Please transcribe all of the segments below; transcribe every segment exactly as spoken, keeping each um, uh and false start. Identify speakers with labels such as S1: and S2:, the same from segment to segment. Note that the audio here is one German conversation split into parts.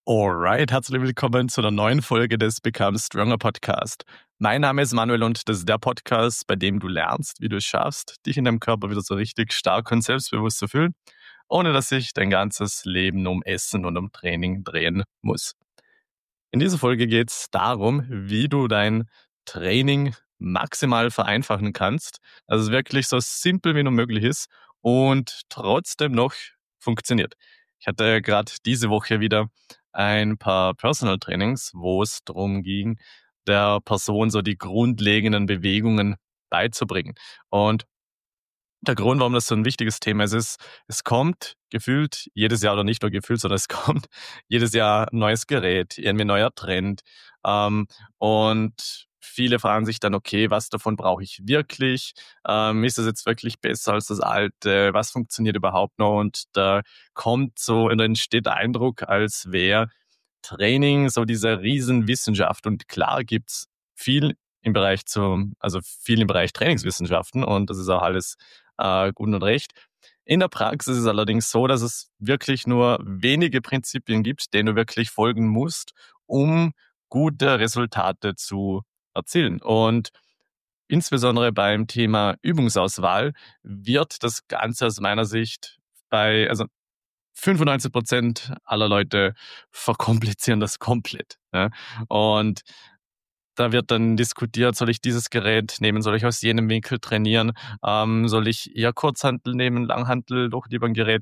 S1: Alright, herzlich willkommen zu einer neuen Folge des Become Stronger Podcast. Mein Name ist Manuel und das ist der Podcast, bei dem du lernst, wie du es schaffst, dich in deinem Körper wieder so richtig stark und selbstbewusst zu fühlen, ohne dass sich dein ganzes Leben um Essen und um Training drehen muss. In dieser Folge geht es darum, wie du dein Training maximal vereinfachen kannst, dass es wirklich so simpel wie nur möglich ist und trotzdem noch funktioniert. Ich hatte gerade diese Woche wieder ein paar Personal Trainings, wo es darum ging, der Person so die grundlegenden Bewegungen beizubringen. Und der Grund, warum das so ein wichtiges Thema ist, ist, es kommt gefühlt jedes Jahr, oder nicht nur gefühlt, sondern es kommt jedes Jahr ein neues Gerät, irgendwie ein neuer Trend. Ähm, und viele fragen sich dann, okay, was davon brauche ich wirklich? Ähm, ist das jetzt wirklich besser als das alte? Was funktioniert überhaupt noch? Und da kommt so, und entsteht der Eindruck, als wäre Training so diese Riesenwissenschaft. Und klar gibt's viel im Bereich zu, also viel im Bereich Trainingswissenschaften, und das ist auch alles äh, gut und recht. In der Praxis ist es allerdings so, dass es wirklich nur wenige Prinzipien gibt, denen du wirklich folgen musst, um gute Resultate zu erzielen. Und insbesondere beim Thema Übungsauswahl wird das Ganze aus meiner Sicht bei, also fünfundneunzig Prozent aller Leute verkomplizieren das komplett. Ja? Und da wird dann diskutiert, soll ich dieses Gerät nehmen, soll ich aus jenem Winkel trainieren, ähm, soll ich eher Kurzhantel nehmen, Langhantel, doch lieber ein Gerät.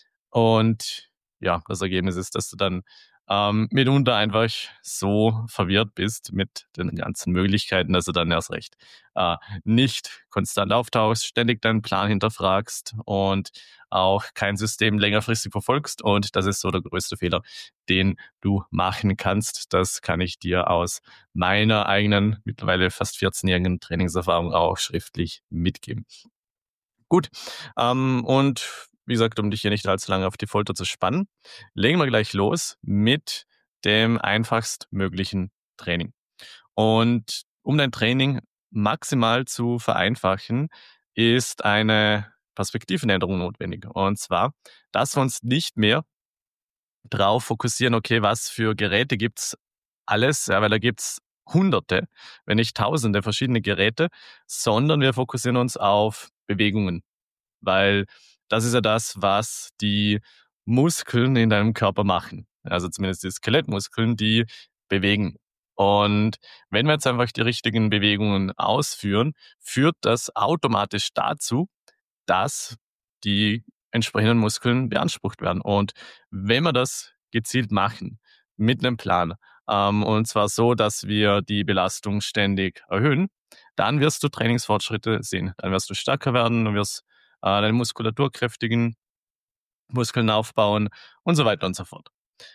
S1: Und ja, das Ergebnis ist, dass du dann ähm, mitunter einfach so verwirrt bist mit den ganzen Möglichkeiten, dass du dann erst recht äh, nicht konstant auftauchst, ständig deinen Plan hinterfragst und auch kein System längerfristig verfolgst. Und das ist so der größte Fehler, den du machen kannst. Das kann ich dir aus meiner eigenen, mittlerweile fast vierzehnjährigen Trainingserfahrung auch schriftlich mitgeben. Gut, ähm, und wie gesagt, um dich hier nicht allzu lange auf die Folter zu spannen, legen wir gleich los mit dem einfachst möglichen Training. Und um dein Training maximal zu vereinfachen, ist eine Perspektivenänderung notwendig. Und zwar, dass wir uns nicht mehr drauf fokussieren, okay, was für Geräte gibt's alles, ja, weil da gibt's Hunderte, wenn nicht Tausende verschiedene Geräte, sondern wir fokussieren uns auf Bewegungen, weil das ist ja das, was die Muskeln in deinem Körper machen. Also zumindest die Skelettmuskeln, die bewegen. Und wenn wir jetzt einfach die richtigen Bewegungen ausführen, führt das automatisch dazu, dass die entsprechenden Muskeln beansprucht werden. Und wenn wir das gezielt machen, mit einem Plan, ähm, und zwar so, dass wir die Belastung ständig erhöhen, dann wirst du Trainingsfortschritte sehen. Dann wirst du stärker werden, du wirst äh, deine Muskulatur kräftigen, Muskeln aufbauen und so weiter und so fort.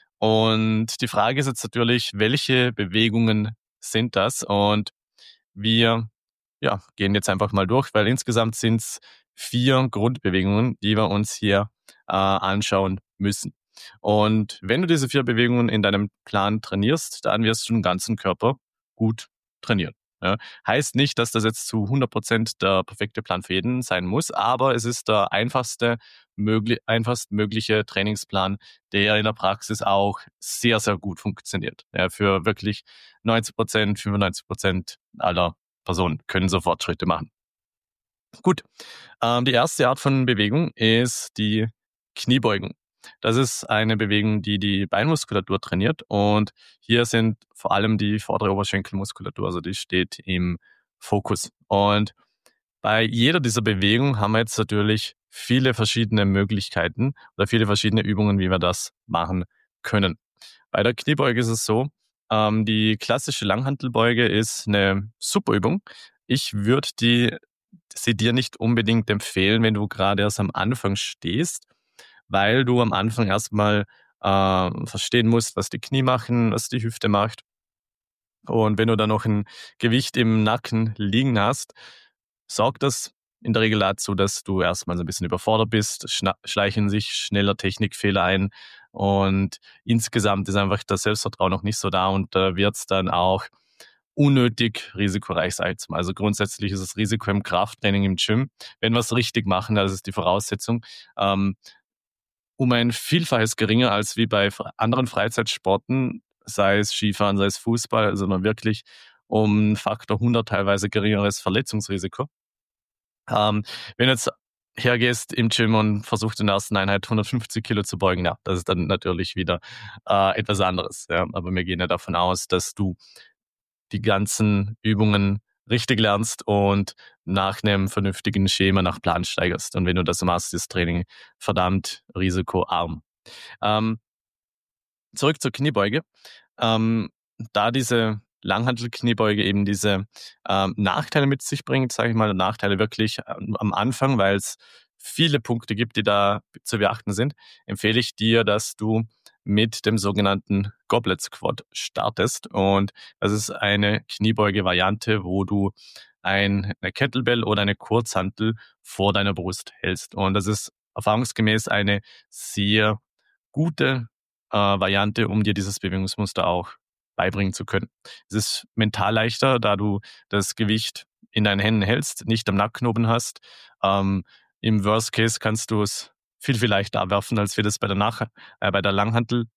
S1: Und die Frage ist jetzt natürlich, welche Bewegungen sind das? Und wir ja, gehen jetzt einfach mal durch, weil insgesamt sind es vier Grundbewegungen, die wir uns hier äh, anschauen müssen. Und wenn du diese vier Bewegungen in deinem Plan trainierst, dann wirst du den ganzen Körper gut trainieren. Ja. Heißt nicht, dass das jetzt zu hundert Prozent der perfekte Plan für jeden sein muss, aber es ist der einfachste, möglich, einfachst mögliche Trainingsplan, der in der Praxis auch sehr, sehr gut funktioniert. Ja, für wirklich neunzig Prozent, fünfundneunzig Prozent aller Personen können so Fortschritte machen. Gut, ähm, die erste Art von Bewegung ist die Kniebeugung. Das ist eine Bewegung, die die Beinmuskulatur trainiert, und hier sind vor allem die vordere Oberschenkelmuskulatur, also die steht im Fokus. Und bei jeder dieser Bewegungen haben wir jetzt natürlich viele verschiedene Möglichkeiten oder viele verschiedene Übungen, wie wir das machen können. Bei der Kniebeuge ist es so, ähm, die klassische Langhantelbeuge ist eine super Übung. Ich würde die sie dir nicht unbedingt empfehlen, wenn du gerade erst am Anfang stehst, weil du am Anfang erstmal äh, verstehen musst, was die Knie machen, was die Hüfte macht. Und wenn du dann noch ein Gewicht im Nacken liegen hast, sorgt das in der Regel dazu, dass du erstmal so ein bisschen überfordert bist, schna- schleichen sich schneller Technikfehler ein, und insgesamt ist einfach das Selbstvertrauen noch nicht so da, und da wird es dann auch unnötig risikoreich sein. Also grundsätzlich ist das Risiko im Krafttraining im Gym, wenn wir es richtig machen, das ist die Voraussetzung, ähm, um ein Vielfaches geringer als wie bei anderen Freizeitsporten, sei es Skifahren, sei es Fußball, sondern wirklich um Faktor hundert teilweise geringeres Verletzungsrisiko. Ähm, wenn du jetzt hergehst im Gym und versuchst in der ersten Einheit hundertfünfzig Kilo zu beugen, ja, das ist dann natürlich wieder äh, etwas anderes. Ja. Aber wir gehen ja davon aus, dass du die ganzen Übungen richtig lernst und nach einem vernünftigen Schema, nach Plan steigerst. Und wenn du das machst, ist Training verdammt risikoarm. Ähm, zurück zur Kniebeuge. Ähm, da diese Langhantelkniebeuge eben diese ähm, Nachteile mit sich bringt, sage ich mal, Nachteile wirklich ähm, am Anfang, weil es viele Punkte gibt, die da zu beachten sind, empfehle ich dir, dass du mit dem sogenannten Goblet Squat startest. Und das ist eine Kniebeuge-Variante, wo du ein, eine Kettlebell oder eine Kurzhantel vor deiner Brust hältst. Und das ist erfahrungsgemäß eine sehr gute äh, Variante, um dir dieses Bewegungsmuster auch beibringen zu können. Es ist mental leichter, da du das Gewicht in deinen Händen hältst, nicht am Nackenknochen hast. Ähm, Im Worst Case kannst du es viel, viel leichter abwerfen, als wie das bei der, Nach äh, bei der Langhantel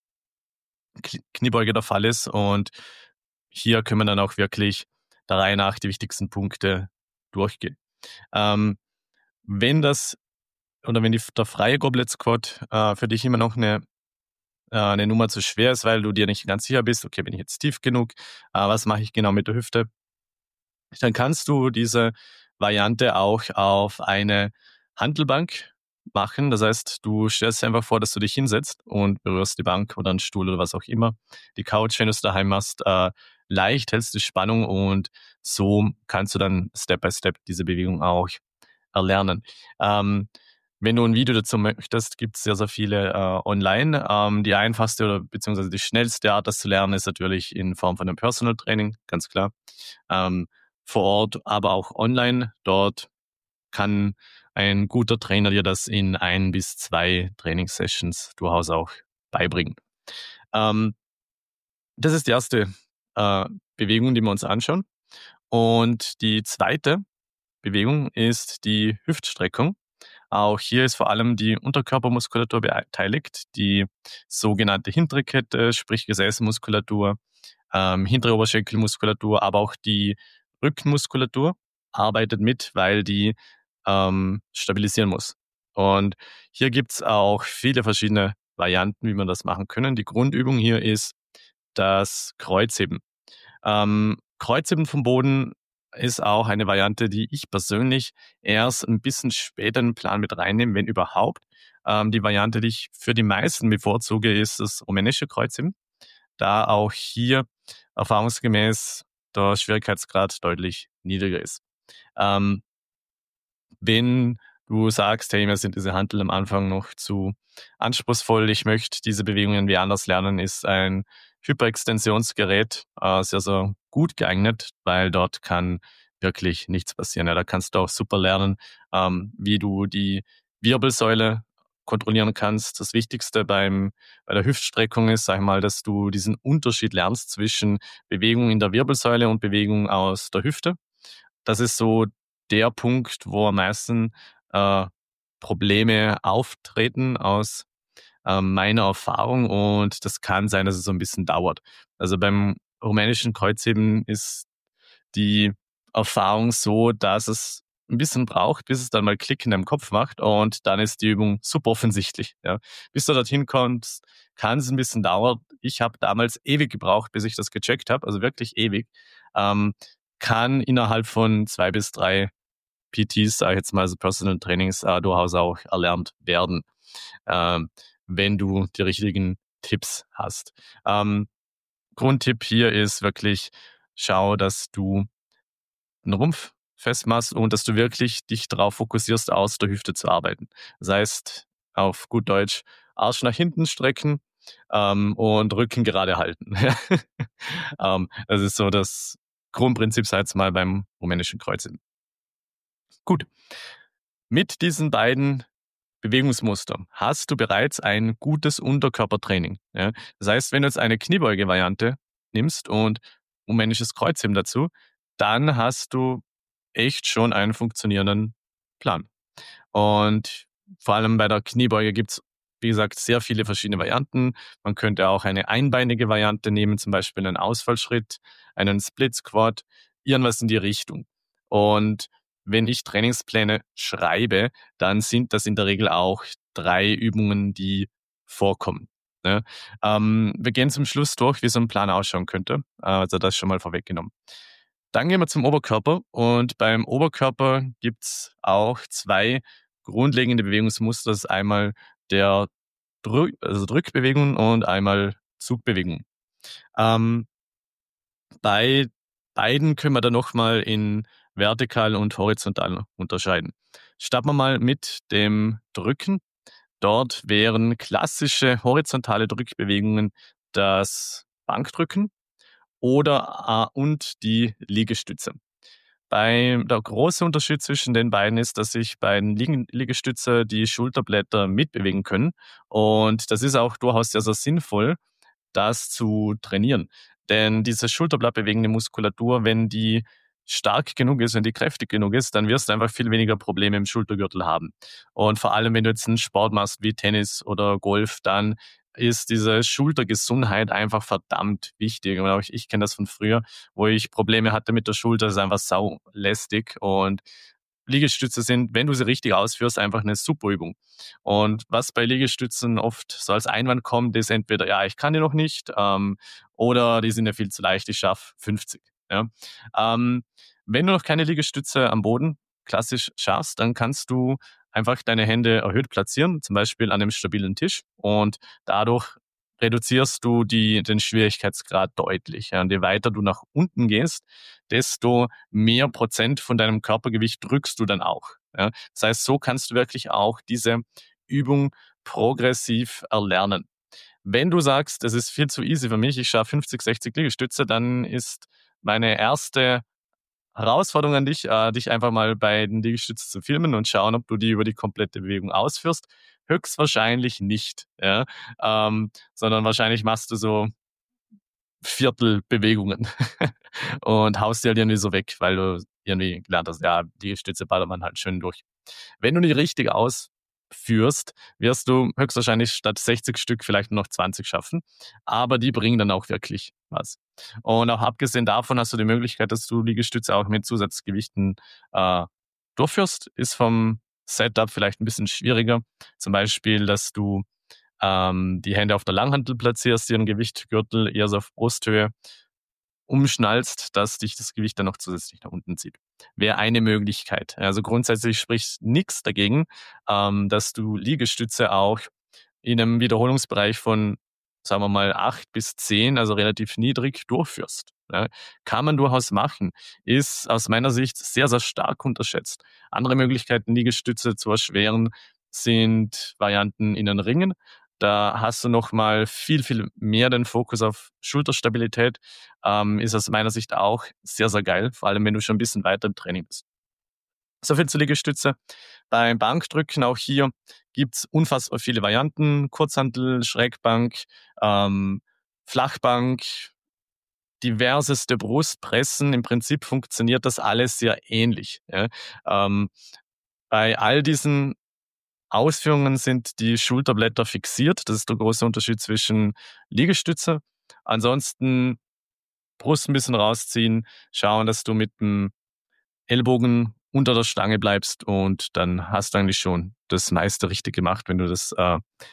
S1: Kniebeuge der Fall ist. Und hier können wir dann auch wirklich der Reihe nach die wichtigsten Punkte durchgehen. Ähm, wenn das oder wenn die, der freie Goblet Squat äh, für dich immer noch eine äh, eine Nummer zu schwer ist, weil du dir nicht ganz sicher bist, okay, bin ich jetzt tief genug, äh, was mache ich genau mit der Hüfte, dann kannst du diese Variante auch auf eine Hantelbank machen. Das heißt, du stellst dir einfach vor, dass du dich hinsetzt und berührst die Bank oder einen Stuhl oder was auch immer, die Couch, wenn du es daheim machst, äh, leicht, hältst die Spannung und so kannst du dann Step by Step diese Bewegung auch erlernen. Ähm, wenn du ein Video dazu möchtest, gibt es sehr, sehr viele äh, online. Ähm, die einfachste oder beziehungsweise die schnellste Art, das zu lernen, ist natürlich in Form von einem Personal Training, ganz klar. Ähm, vor Ort, aber auch online. Dort kann ein guter Trainer dir das in ein bis zwei Trainingssessions durchaus auch beibringen. Ähm, das ist die erste äh, Bewegung, die wir uns anschauen. Und die zweite Bewegung ist die Hüftstreckung. Auch hier ist vor allem die Unterkörpermuskulatur beteiligt, die sogenannte hintere Kette, sprich Gesäßmuskulatur, ähm, hintere Oberschenkelmuskulatur, aber auch die Rückenmuskulatur arbeitet mit, weil die ähm, stabilisieren muss. Und hier gibt's auch viele verschiedene Varianten, wie man das machen können. Die Grundübung hier ist das Kreuzheben. Ähm, Kreuzheben vom Boden ist auch eine Variante, die ich persönlich erst ein bisschen später in den Plan mit reinnehme, wenn überhaupt. Ähm, die Variante, die ich für die meisten bevorzuge, ist das rumänische Kreuzheben, da auch hier erfahrungsgemäß der Schwierigkeitsgrad deutlich niedriger ist. Ähm, wenn du sagst, hey, mir sind diese Hanteln am Anfang noch zu anspruchsvoll, ich möchte diese Bewegungen wie anders lernen, ist ein Hyperextensionsgerät äh, sehr, sehr gut geeignet, weil dort kann wirklich nichts passieren. Ja, da kannst du auch super lernen, ähm, wie du die Wirbelsäule kontrollieren kannst. Das Wichtigste beim, bei der Hüftstreckung ist, sag ich mal, dass du diesen Unterschied lernst zwischen Bewegung in der Wirbelsäule und Bewegung aus der Hüfte. Das ist so der Punkt, wo am meisten äh, Probleme auftreten aus ähm, meiner Erfahrung, und das kann sein, dass es so ein bisschen dauert. Also beim rumänischen Kreuzheben ist die Erfahrung so, dass es ein bisschen braucht, bis es dann mal Klick in deinem Kopf macht, und dann ist die Übung super offensichtlich. Ja. Bis du dorthin kommst, kann es ein bisschen dauern. Ich habe damals ewig gebraucht, bis ich das gecheckt habe, also wirklich ewig. Ähm, kann innerhalb von zwei bis drei P Ts, sage ich jetzt mal, also Personal Trainings, äh, durchaus auch erlernt werden, ähm, wenn du die richtigen Tipps hast. Ähm, Grundtipp hier ist wirklich, schau, dass du den Rumpf festmachst und dass du wirklich dich darauf fokussierst, aus der Hüfte zu arbeiten. Das heißt, auf gut Deutsch, Arsch nach hinten strecken ähm, und Rücken gerade halten. ähm, das ist so das Grundprinzip, sag jetzt mal, beim rumänischen Kreuzheben. Gut, mit diesen beiden Bewegungsmustern hast du bereits ein gutes Unterkörpertraining. Ja? Das heißt, wenn du jetzt eine Kniebeuge-Variante nimmst und rumänisches Kreuzheben dazu, dann hast du echt schon einen funktionierenden Plan. Und vor allem bei der Kniebeuge gibt's wie gesagt, sehr viele verschiedene Varianten. Man könnte auch eine einbeinige Variante nehmen, zum Beispiel einen Ausfallschritt, einen Split Squat, irgendwas in die Richtung. Und wenn ich Trainingspläne schreibe, dann sind das in der Regel auch drei Übungen, die vorkommen. Ne? Ähm, wir gehen zum Schluss durch, wie so ein Plan ausschauen könnte. Also das schon mal vorweggenommen. Dann gehen wir zum Oberkörper und beim Oberkörper gibt's auch zwei grundlegende Bewegungsmuster. Das ist einmal der Drück, also Drückbewegung und einmal Zugbewegung. Ähm, bei beiden können wir dann nochmal in vertikal und horizontal unterscheiden. Starten wir mal mit dem Drücken. Dort wären klassische horizontale Drückbewegungen das Bankdrücken oder äh, und die Liegestütze. Bei, der große Unterschied zwischen den beiden ist, dass sich bei den Liegen- Liegestütze die Schulterblätter mitbewegen können. Und das ist auch durchaus sehr, sehr sinnvoll, das zu trainieren. Denn diese schulterblattbewegende Muskulatur, wenn die stark genug ist, wenn die kräftig genug ist, dann wirst du einfach viel weniger Probleme im Schultergürtel haben. Und vor allem, wenn du jetzt einen Sport machst wie Tennis oder Golf, dann ist diese Schultergesundheit einfach verdammt wichtig. Und auch ich, ich kenne das von früher, wo ich Probleme hatte mit der Schulter, das ist einfach saulästig. Und Liegestütze sind, wenn du sie richtig ausführst, einfach eine super Übung. Und was bei Liegestützen oft so als Einwand kommt, ist entweder, ja, ich kann die noch nicht, ähm, oder die sind ja viel zu leicht, ich schaffe fünfzig. Ja. Ähm, wenn du noch keine Liegestütze am Boden klassisch schaffst, dann kannst du einfach deine Hände erhöht platzieren, zum Beispiel an einem stabilen Tisch, und dadurch reduzierst du die, den Schwierigkeitsgrad deutlich. Ja. Und je weiter du nach unten gehst, desto mehr Prozent von deinem Körpergewicht drückst du dann auch. Ja. Das heißt, so kannst du wirklich auch diese Übung progressiv erlernen. Wenn du sagst, das ist viel zu easy für mich, ich schaffe fünfzig, sechzig Liegestütze, dann ist meine erste Herausforderung an dich, äh, dich einfach mal bei den Liegestützen zu filmen und schauen, ob du die über die komplette Bewegung ausführst. Höchstwahrscheinlich nicht, ja, ähm, sondern wahrscheinlich machst du so Viertelbewegungen und haust die halt irgendwie so weg, weil du irgendwie gelernt hast, ja, die Stütze ballert man halt schön durch. Wenn du die richtig ausführst, wirst du höchstwahrscheinlich statt sechzig Stück vielleicht nur noch zwanzig schaffen, aber die bringen dann auch wirklich was. Und auch abgesehen davon hast du die Möglichkeit, dass du Liegestütze auch mit Zusatzgewichten äh, durchführst. Ist vom Setup vielleicht ein bisschen schwieriger. Zum Beispiel, dass du ähm, die Hände auf der Langhantel platzierst, ihren Gewichtgürtel eher so auf Brusthöhe umschnallst, dass dich das Gewicht dann noch zusätzlich nach unten zieht. Wäre eine Möglichkeit. Also grundsätzlich spricht nichts dagegen, ähm, dass du Liegestütze auch in einem Wiederholungsbereich von, sagen wir mal, acht bis zehn, also relativ niedrig, durchführst. Ja, kann man durchaus machen, ist aus meiner Sicht sehr, sehr stark unterschätzt. Andere Möglichkeiten, Liegestütze zu erschweren, sind Varianten in den Ringen. Da hast du nochmal viel, viel mehr den Fokus auf Schulterstabilität. Ähm, ist aus meiner Sicht auch sehr, sehr geil, vor allem wenn du schon ein bisschen weiter im Training bist. So viel zur Liegestütze. Beim Bankdrücken auch hier gibt's unfassbar viele Varianten. Kurzhantel, Schrägbank, ähm, Flachbank, diverseste Brustpressen. Im Prinzip funktioniert das alles sehr ähnlich. Ja. Ähm, bei all diesen Ausführungen sind die Schulterblätter fixiert. Das ist der große Unterschied zwischen Liegestütze. Ansonsten Brust ein bisschen rausziehen, schauen, dass du mit dem Ellbogen unter der Stange bleibst, und dann hast du eigentlich schon das meiste richtig gemacht, wenn du das äh,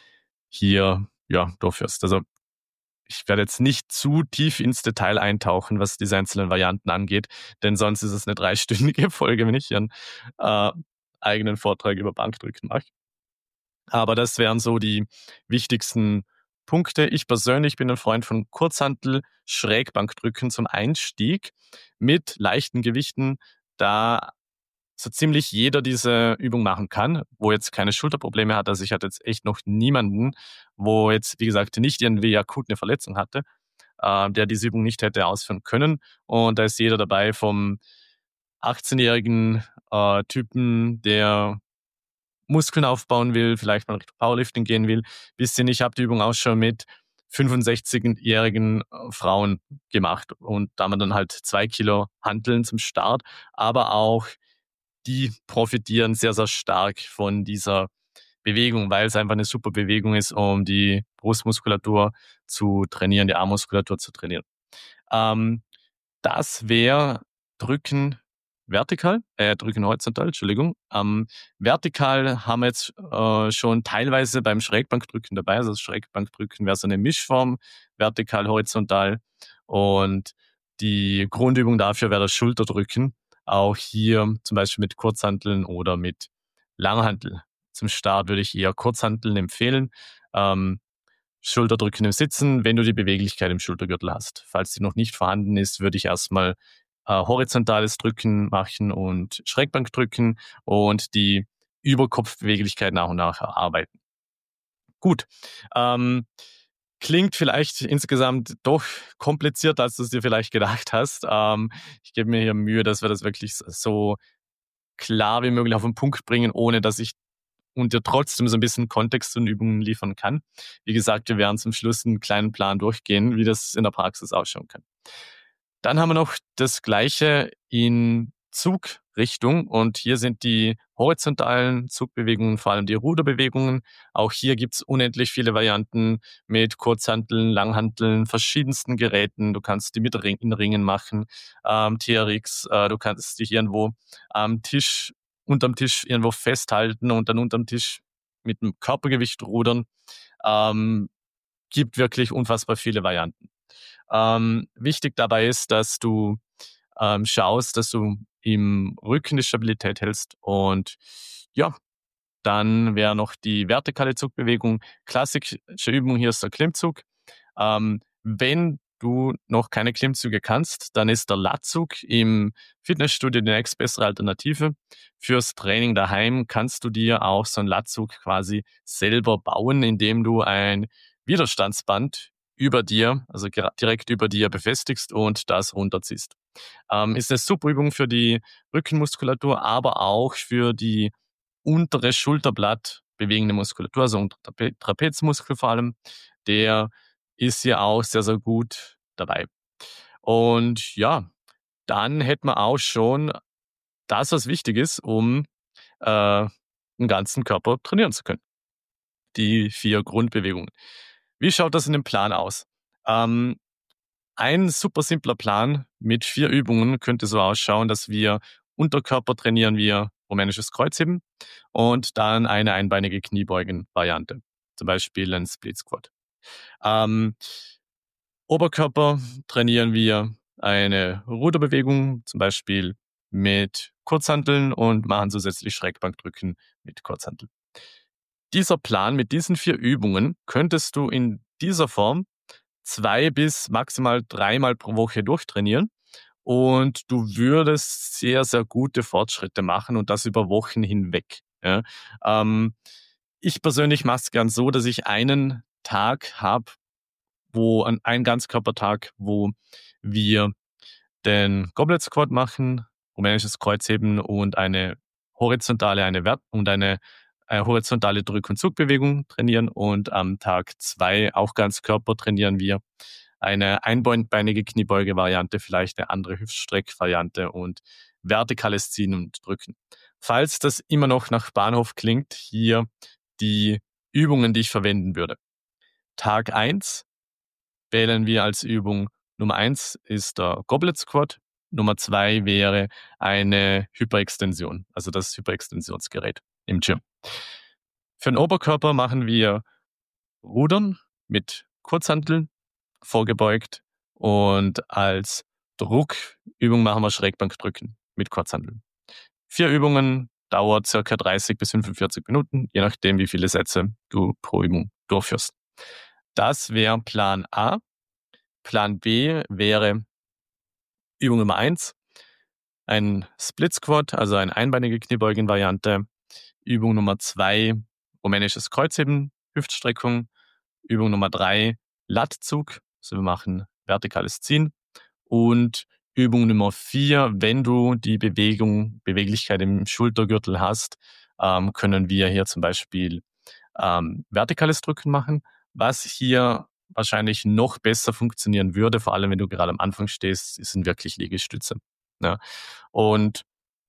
S1: hier ja durchführst. Also ich werde jetzt nicht zu tief ins Detail eintauchen, was diese einzelnen Varianten angeht, denn sonst ist es eine dreistündige Folge, wenn ich hier einen äh, eigenen Vortrag über Bankdrücken mache. Aber das wären so die wichtigsten Punkte. Ich persönlich bin ein Freund von Kurzhantel, Schrägbankdrücken zum Einstieg mit leichten Gewichten, da so ziemlich jeder diese Übung machen kann, wo jetzt keine Schulterprobleme hat. Also ich hatte jetzt echt noch niemanden, wo jetzt, wie gesagt, nicht irgendwie akut eine Verletzung hatte, äh, der diese Übung nicht hätte ausführen können. Und da ist jeder dabei, vom achtzehnjährigen äh, Typen, der Muskeln aufbauen will, vielleicht mal Richtung Powerlifting gehen will, bis hin, ich habe die Übung auch schon mit fünfundsechzigjährigen Frauen gemacht, und da haben wir dann halt zwei Kilo Hanteln zum Start, aber auch die profitieren sehr, sehr stark von dieser Bewegung, weil es einfach eine super Bewegung ist, um die Brustmuskulatur zu trainieren, die Armmuskulatur zu trainieren. Ähm, das wäre Drücken vertikal, äh, Drücken horizontal, Entschuldigung. Ähm, vertikal haben wir jetzt äh, schon teilweise beim Schrägbankdrücken dabei. Also das Schrägbankdrücken wäre so eine Mischform, vertikal, horizontal. Und die Grundübung dafür wäre das Schulterdrücken. Auch hier zum Beispiel mit Kurzhanteln oder mit Langhantel. Zum Start würde ich eher Kurzhanteln empfehlen. Ähm, Schulterdrücken im Sitzen, wenn du die Beweglichkeit im Schultergürtel hast. Falls die noch nicht vorhanden ist, würde ich erstmal äh, horizontales Drücken machen und Schrägbankdrücken und die Überkopfbeweglichkeit nach und nach erarbeiten. Gut. Ähm, klingt vielleicht insgesamt doch komplizierter, als du es dir vielleicht gedacht hast. Ähm, ich gebe mir hier Mühe, dass wir das wirklich so klar wie möglich auf den Punkt bringen, ohne dass ich und dir trotzdem so ein bisschen Kontext und Übungen liefern kann. Wie gesagt, wir werden zum Schluss einen kleinen Plan durchgehen, wie das in der Praxis ausschauen kann. Dann haben wir noch das Gleiche in Zugrichtung und hier sind die horizontalen Zugbewegungen, vor allem die Ruderbewegungen. Auch hier gibt's unendlich viele Varianten mit Kurzhanteln, Langhanteln, verschiedensten Geräten. Du kannst die mit Ring, in Ringen machen, ähm, T R X, äh, du kannst dich irgendwo am Tisch, unterm Tisch irgendwo festhalten und dann unterm Tisch mit dem Körpergewicht rudern. Ähm, gibt wirklich unfassbar viele Varianten. Ähm, wichtig dabei ist, dass du ähm, schaust, dass du im Rücken die Stabilität hältst und ja, dann wäre noch die vertikale Zugbewegung. Klassische Übung hier ist der Klimmzug. Ähm, wenn du noch keine Klimmzüge kannst, dann ist der Latzug im Fitnessstudio die nächstbessere Alternative. Fürs Training daheim kannst du dir auch so einen Latzug quasi selber bauen, indem du ein Widerstandsband über dir, also direkt über dir befestigst und das runterziehst. Ähm, ist eine super Übung für die Rückenmuskulatur, aber auch für die untere Schulterblatt bewegende Muskulatur, also unter Trape Trapezmuskel vor allem. Der ist hier auch sehr, sehr gut dabei. Und ja, dann hätten wir auch schon das, was wichtig ist, um äh, den ganzen Körper trainieren zu können. Die vier Grundbewegungen. Wie schaut das in dem Plan aus? Ähm, ein super simpler Plan mit vier Übungen könnte so ausschauen, dass wir Unterkörper trainieren, wir rumänisches Kreuzheben und dann eine einbeinige Kniebeugen-Variante. Zum Beispiel ein Split Squat. Ähm, Oberkörper trainieren wir eine Ruderbewegung, zum Beispiel mit Kurzhanteln und machen zusätzlich Schrägbankdrücken mit Kurzhanteln. Dieser Plan mit diesen vier Übungen könntest du in dieser Form zwei bis maximal dreimal pro Woche durchtrainieren und du würdest sehr, sehr gute Fortschritte machen und das über Wochen hinweg. Ja. Ähm, ich persönlich mache es gern so, dass ich einen Tag habe, wo an einen Ganzkörpertag, wo wir den Goblet Squat machen, rumänisches Kreuzheben und eine horizontale, eine Wert und eine, eine horizontale Drück- und Zugbewegung trainieren und am Tag zwei auch Ganzkörper trainieren wir eine einbeinige Kniebeuge-Variante, vielleicht eine andere Hüftstreck-Variante und vertikales Ziehen und Drücken. Falls das immer noch nach Bahnhof klingt, hier die Übungen, die ich verwenden würde. Tag eins wählen wir als Übung Nummer eins ist der Goblet Squat. Nummer zwei wäre eine Hyperextension, also das Hyperextensionsgerät im Gym. Für den Oberkörper machen wir Rudern mit Kurzhanteln, vorgebeugt und als Druckübung machen wir Schrägbankdrücken mit Kurzhanteln. Vier Übungen, dauert circa dreißig bis fünfundvierzig Minuten, je nachdem, wie viele Sätze du pro Übung durchführst. Das wäre Plan A. Plan B wäre Übung Nummer eins, ein Split Squat, also eine einbeinige Kniebeugen-Variante. Übung Nummer zwei, rumänisches Kreuzheben, Hüftstreckung. Übung Nummer drei, Lattzug, also wir machen vertikales Ziehen. Und Übung Nummer vier, wenn du die Bewegung, Beweglichkeit im Schultergürtel hast, ähm, können wir hier zum Beispiel ähm, vertikales Drücken machen, was hier wahrscheinlich noch besser funktionieren würde, vor allem wenn du gerade am Anfang stehst, sind wirklich Liegestütze. Ja. Und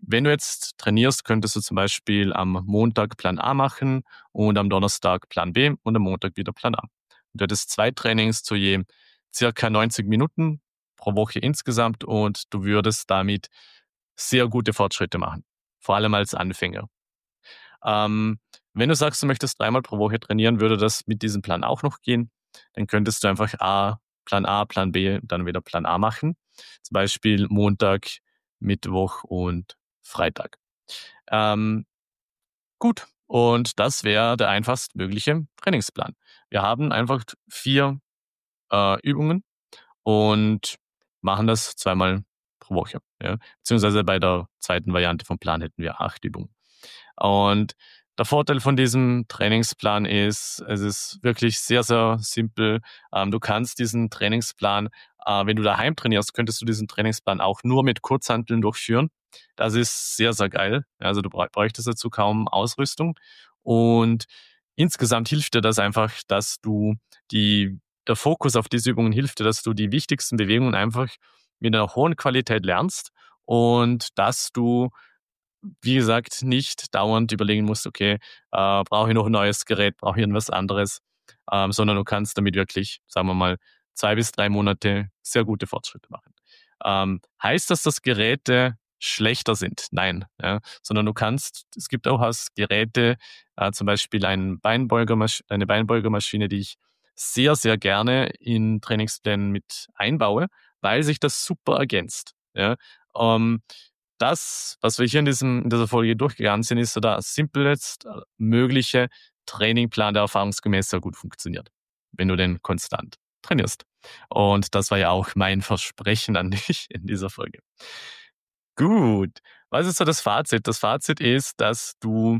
S1: Wenn du jetzt trainierst, könntest du zum Beispiel am Montag Plan A machen und am Donnerstag Plan B und am Montag wieder Plan A. Du hättest zwei Trainings zu je circa neunzig Minuten pro Woche insgesamt und du würdest damit sehr gute Fortschritte machen, vor allem als Anfänger. Ähm, wenn du sagst, du möchtest dreimal pro Woche trainieren, würde das mit diesem Plan auch noch gehen. Dann könntest du einfach A, Plan A, Plan B, dann wieder Plan A machen. Zum Beispiel Montag, Mittwoch und Freitag. Ähm, gut, und das wäre der einfachstmögliche Trainingsplan. Wir haben einfach vier äh, Übungen und machen das zweimal pro Woche. Ja. Beziehungsweise bei der zweiten Variante vom Plan hätten wir acht Übungen. Und der Vorteil von diesem Trainingsplan ist, es ist wirklich sehr, sehr simpel. Ähm, du kannst diesen Trainingsplan, äh, wenn du daheim trainierst, könntest du diesen Trainingsplan auch nur mit Kurzhanteln durchführen. Das ist sehr, sehr geil. Also du bräuchtest dazu kaum Ausrüstung. Und insgesamt hilft dir das einfach, dass du die, der Fokus auf diese Übungen hilft dir, dass du die wichtigsten Bewegungen einfach mit einer hohen Qualität lernst und dass du, wie gesagt, nicht dauernd überlegen musst, okay, äh, brauche ich noch ein neues Gerät, brauche ich irgendwas anderes, ähm, sondern du kannst damit wirklich, sagen wir mal, zwei bis drei Monate sehr gute Fortschritte machen. Ähm, heißt das, dass Geräte schlechter sind? Nein, ja, sondern du kannst, es gibt auch als Geräte, äh, zum Beispiel ein Beinbeugermasch eine Beinbeugermaschine, die ich sehr, sehr gerne in Trainingsplänen mit einbaue, weil sich das super ergänzt. Ja. Ähm, das, was wir hier in, diesem, in dieser Folge durchgegangen sind, ist so der simpelst mögliche Trainingplan, der erfahrungsgemäß sehr gut funktioniert, wenn du den konstant trainierst. Und das war ja auch mein Versprechen an dich in dieser Folge. Gut, was ist so das Fazit? Das Fazit ist, dass du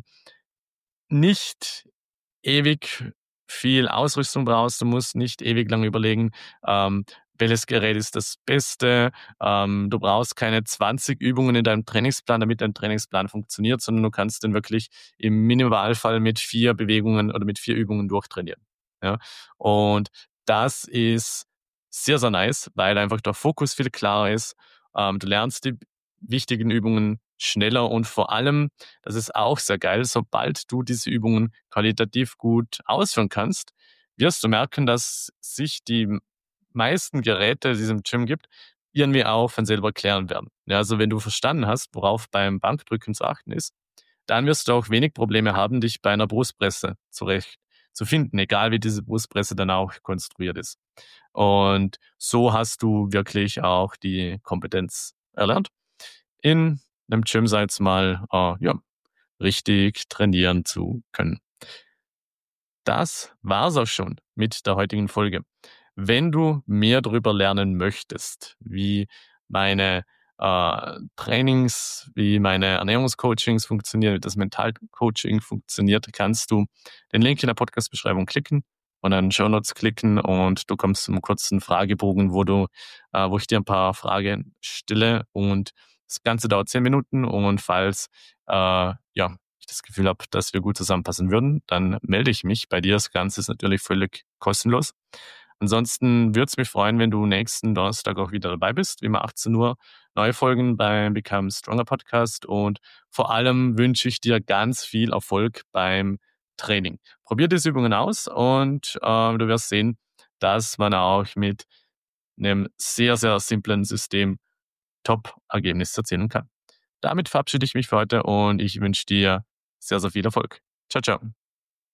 S1: nicht ewig viel Ausrüstung brauchst. Du musst nicht ewig lang überlegen, ähm, welches Gerät ist das Beste. Ähm, du brauchst keine zwanzig Übungen in deinem Trainingsplan, damit dein Trainingsplan funktioniert, sondern du kannst den wirklich im Minimalfall mit vier Bewegungen oder mit vier Übungen durchtrainieren. Ja? Und das ist sehr, sehr nice, weil einfach der Fokus viel klarer ist. Ähm, du lernst die wichtigen Übungen schneller und vor allem, das ist auch sehr geil, sobald du diese Übungen qualitativ gut ausführen kannst, wirst du merken, dass sich die meisten Geräte, die es im Gym gibt, irgendwie auch von selber klären werden. Ja, also wenn du verstanden hast, worauf beim Bankdrücken zu achten ist, dann wirst du auch wenig Probleme haben, dich bei einer Brustpresse zurecht zu finden, egal wie diese Brustpresse dann auch konstruiert ist. Und so hast du wirklich auch die Kompetenz erlernt, in einem Gym, sag ich jetzt mal, äh, ja, richtig trainieren zu können. Das war's auch schon mit der heutigen Folge. Wenn du mehr darüber lernen möchtest, wie meine äh, Trainings, wie meine Ernährungscoachings funktionieren, wie das Mentalcoaching funktioniert, kannst du den Link in der Podcast-Beschreibung klicken und dann Shownotes klicken und du kommst zum kurzen Fragebogen, wo du, äh, wo ich dir ein paar Fragen stelle und das Ganze dauert zehn Minuten und falls äh, ja, ich das Gefühl habe, dass wir gut zusammenpassen würden, dann melde ich mich bei dir. Das Ganze ist natürlich völlig kostenlos. Ansonsten würde es mich freuen, wenn du nächsten Donnerstag auch wieder dabei bist, wie immer achtzehn Uhr, neue Folgen beim Become Stronger Podcast und vor allem wünsche ich dir ganz viel Erfolg beim Training. Probier diese Übungen aus und äh, du wirst sehen, dass man auch mit einem sehr, sehr simplen System Top-Ergebnisse erzielen kann. Damit verabschiede ich mich für heute und ich wünsche dir sehr, sehr viel Erfolg. Ciao, ciao.